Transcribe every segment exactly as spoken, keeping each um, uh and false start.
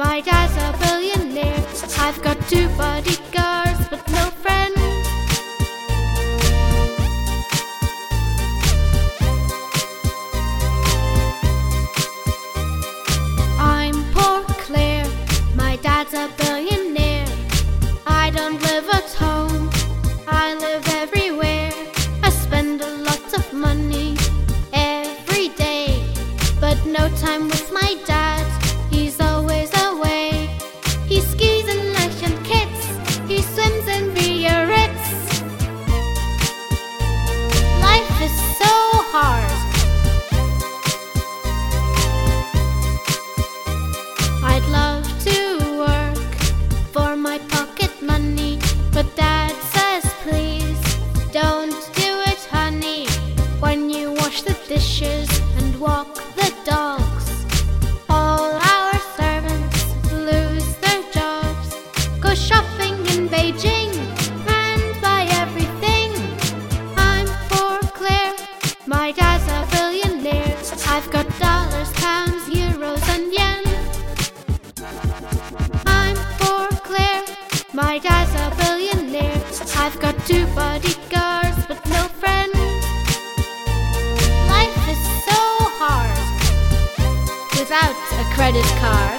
My dad's a billionaire. I've got two bodyguards but no friends. I'm poor Claire. My dad's a billionaire. I don't live at home, I live everywhere. I spend a lot of money every day, but no time with my dad. He's always away. He skis in Russian kits, he swims in Biarritz. Life is so hard. I'd love to work for my pocket money, but Dad says please don't do it, honey. When you wash the dishes and walk the dogs, all our servants lose their jobs. Go shopping in Beijing and buy everything. I'm poor Claire. My dad's a billionaire. I've got dollars, pounds, euros and yen. I'm poor Claire. My dad's a billionaire. I've got two bodyguards but no friends. Life is so hard without a credit card.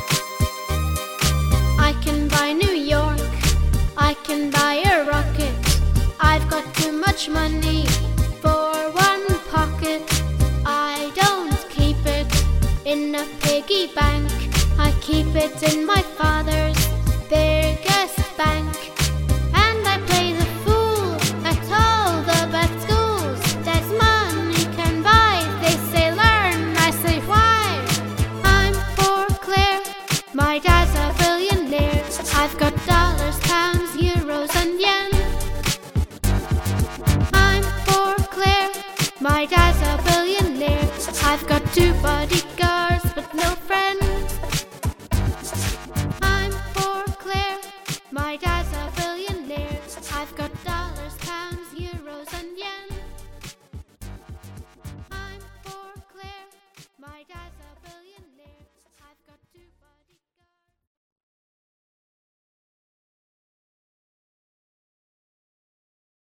I can buy New York, I can buy a rocket. I've got too much money for one pocket. I don't keep it in a piggy bank, I keep it in my father's biggest bank. And I play the fool at all the best schools. Dad's money can buy, they say learn, I say why. I'm poor Claire. My dad's a billionaire. I've got dollars, pounds, euros and yen. I'm poor Claire. My dad's a billionaire. I've got two bodyguards